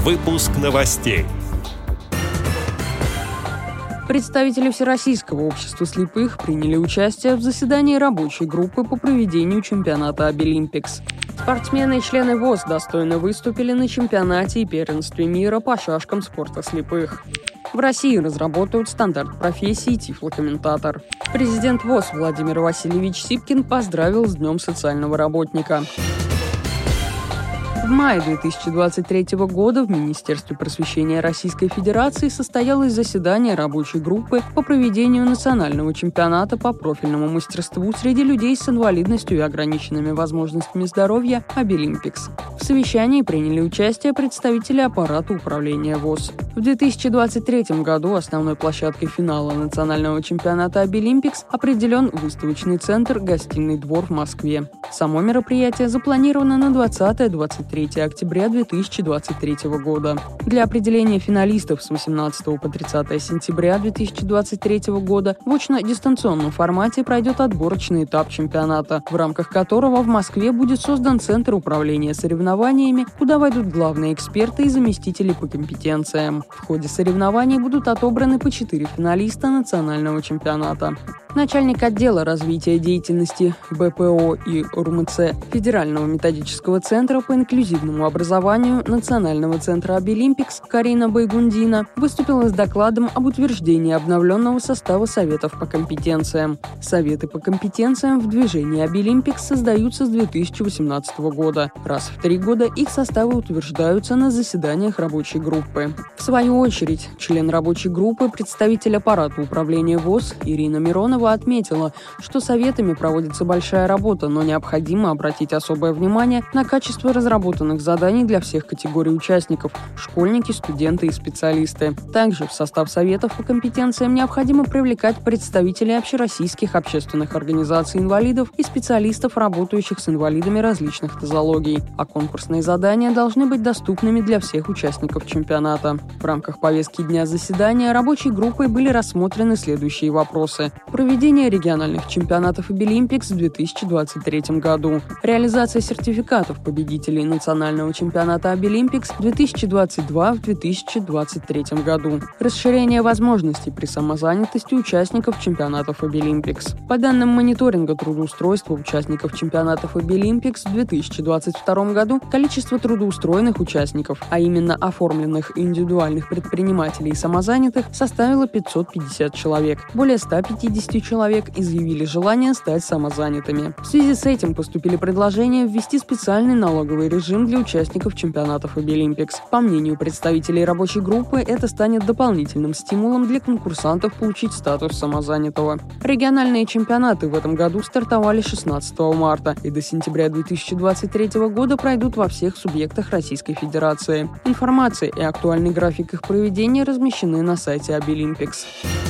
Выпуск новостей. Представители Всероссийского общества слепых приняли участие в заседании рабочей группы по проведению чемпионата Обилимпикс. Спортсмены и члены ВОС достойно выступили на чемпионате и первенстве мира по шашкам спорта слепых. В России разработают стандарт профессии тифлокомментатор. Президент ВОС Владимир Васильевич Сипкин поздравил с Днем социального работника. В мае 2023 года в Министерстве просвещения Российской Федерации состоялось заседание рабочей группы по проведению национального чемпионата по профильному мастерству среди людей с инвалидностью и ограниченными возможностями здоровья «Обилимпикс». В совещании приняли участие представители аппарата управления ВОС. В 2023 году основной площадкой финала национального чемпионата «Обилимпикс» определен выставочный центр «Гостиный двор» в Москве. Само мероприятие запланировано на 20-23 октября 2023 года. Для определения финалистов с 18 по 30 сентября 2023 года в очно-дистанционном формате пройдет отборочный этап чемпионата, в рамках которого в Москве будет создан Центр управления соревнованиями, куда войдут главные эксперты и заместители по компетенциям. В ходе соревнований будут отобраны по 4 финалиста национального чемпионата. Начальник отдела развития деятельности БПО и РУМЦ Федерального методического центра по инклюзивному образованию Национального центра Обилимпикс Карина Байгундина выступила с докладом об утверждении обновленного состава советов по компетенциям. Советы по компетенциям в движении Обилимпикс создаются с 2018 года. Раз в 3 года их составы утверждаются на заседаниях рабочей группы. В свою очередь, член рабочей группы, представитель аппарата управления ВОС Ирина Миронова отметила, что советами проводится большая работа, но необходимо обратить особое внимание на качество разработанных заданий для всех категорий участников – школьники, студенты и специалисты. Также в состав советов по компетенциям необходимо привлекать представителей общероссийских общественных организаций инвалидов и специалистов, работающих с инвалидами различных нозологий, а конкурсные задания должны быть доступными для всех участников чемпионата. В рамках повестки дня заседания рабочей группой были рассмотрены следующие вопросы: проведение региональных чемпионатов Обилимпикс в 2023 году, реализация сертификатов победителей национального чемпионата Обилимпикс 2022 в 2023 году, расширение возможностей при самозанятости участников чемпионатов Обилимпикс. По данным мониторинга трудоустройства участников чемпионатов Обилимпикс в 2022 году количество трудоустроенных участников, а именно оформленных индивидуальных предпринимателей и самозанятых, составило 550 человек. Более 150 человек изъявили желание стать самозанятыми. В связи с этим поступили предложения ввести специальный налоговый режим для участников чемпионатов Обилимпикс. По мнению представителей рабочей группы, это станет дополнительным стимулом для конкурсантов получить статус самозанятого. Региональные чемпионаты в этом году стартовали 16 марта и до сентября 2023 года пройдут во всех субъектах Российской Федерации. Информация и актуальный график их проведения размещены на сайте Обилимпикс.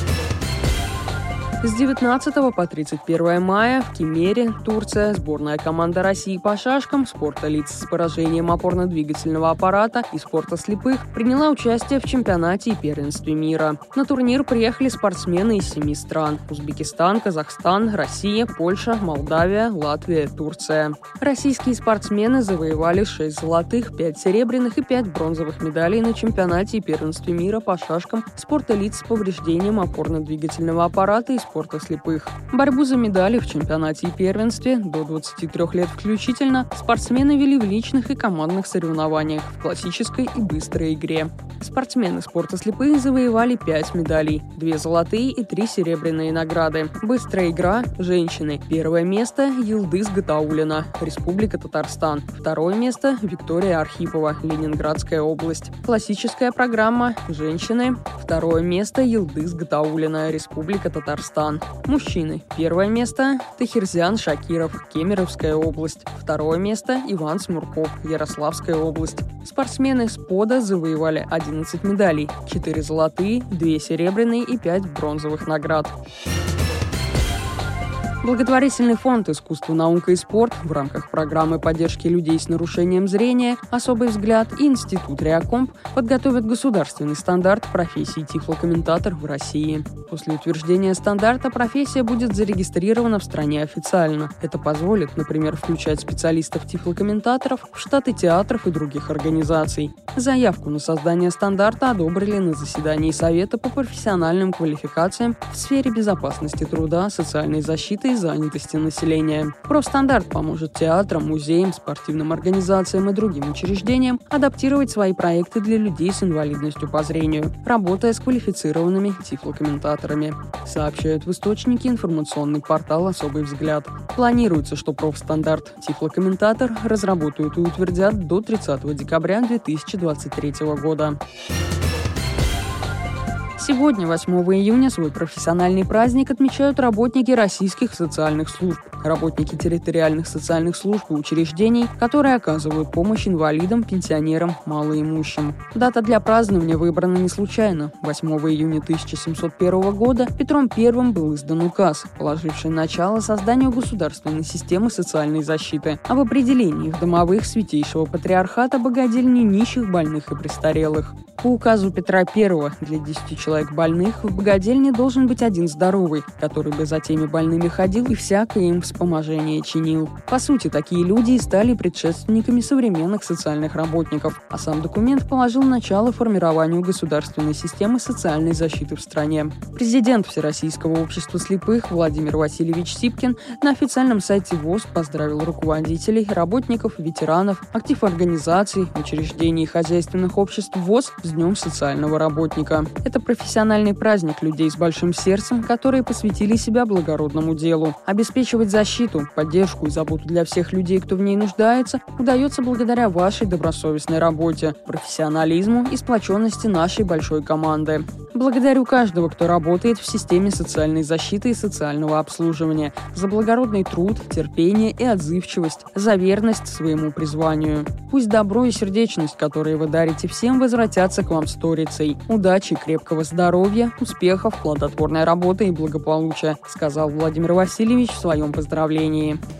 С 19 по 31 мая в Кемере, Турция, сборная команда России по шашкам, спорта лиц с поражением опорно-двигательного аппарата и спорта слепых приняла участие в чемпионате и первенстве мира. На турнир приехали спортсмены из 7 стран – Узбекистан, Казахстан, Россия, Польша, Молдавия, Латвия, Турция. Российские спортсмены завоевали 6 золотых, 5 серебряных и 5 бронзовых медалей на чемпионате и первенстве мира по шашкам, спорта лиц с повреждением опорно-двигательного аппарата и спорта слепых. Борьбу за медали в чемпионате и первенстве до 23 лет включительно спортсмены вели в личных и командных соревнованиях в классической и быстрой игре. Спортсмены спорта слепых завоевали 5 медалей, 2 золотые и 3 серебряные награды. Быстрая игра – женщины. Первое место – Йылдыз Гатауллина, Республика Татарстан. Второе место – Виктория Архипова, Ленинградская область. Классическая программа – женщины. Второе место – Йылдыз Гатауллина, Республика Татарстан. Мужчины. Первое место – Тахирзян Шакиров, Кемеровская область. Второе место – Иван Смурков, Ярославская область. Спортсмены СПОДа завоевали 11 медалей, 4 золотые, 2 серебряные и 5 бронзовых наград. Благотворительный фонд «Искусство, наука и спорт» в рамках программы поддержки людей с нарушением зрения «Особый взгляд» и Институт Реакомп подготовят государственный стандарт профессии тифлокомментатор в России. После утверждения стандарта профессия будет зарегистрирована в стране официально. Это позволит, например, включать специалистов-тифлокомментаторов в штаты театров и других организаций. Заявку на создание стандарта одобрили на заседании Совета по профессиональным квалификациям в сфере безопасности труда, социальной защиты и занятости населения. Профстандарт поможет театрам, музеям, спортивным организациям и другим учреждениям адаптировать свои проекты для людей с инвалидностью по зрению, работая с квалифицированными тифлокомментаторами, сообщают в источнике информационный портал «Особый взгляд». Планируется, что профстандарт тифлокомментатор разработают и утвердят до 30 декабря 2023 года. Сегодня, 8 июня, свой профессиональный праздник отмечают работники российских социальных служб, работники территориальных социальных служб и учреждений, которые оказывают помощь инвалидам, пенсионерам, малоимущим. Дата для празднования выбрана не случайно. 8 июня 1701 года Петром I был издан указ, положивший начало созданию государственной системы социальной защиты, об определении в домовых Святейшего Патриархата богадельни нищих, больных и престарелых. По указу Петра I для 10 человек больных в богадельне должен быть один здоровый, который бы за теми больными ходил и всякое им вспоможение чинил. По сути, такие люди и стали предшественниками современных социальных работников, а сам документ положил начало формированию государственной системы социальной защиты в стране. Президент Всероссийского общества слепых Владимир Васильевич Сипкин на официальном сайте ВОС поздравил руководителей, работников, ветеранов, актив организаций, учреждений и хозяйственных обществ ВОС с Днем социального работника. Это профессиональный праздник людей с большим сердцем, которые посвятили себя благородному делу. Обеспечивать защиту, поддержку и заботу для всех людей, кто в ней нуждается, удается благодаря вашей добросовестной работе, профессионализму и сплоченности нашей большой команды. Благодарю каждого, кто работает в системе социальной защиты и социального обслуживания, за благородный труд, терпение и отзывчивость, за верность своему призванию. Пусть добро и сердечность, которые вы дарите всем, возвратятся к вам сторицей. Удачи, крепкого здоровья, успехов, плодотворной работы и благополучия, сказал Владимир Васильевич в своем поздравлении.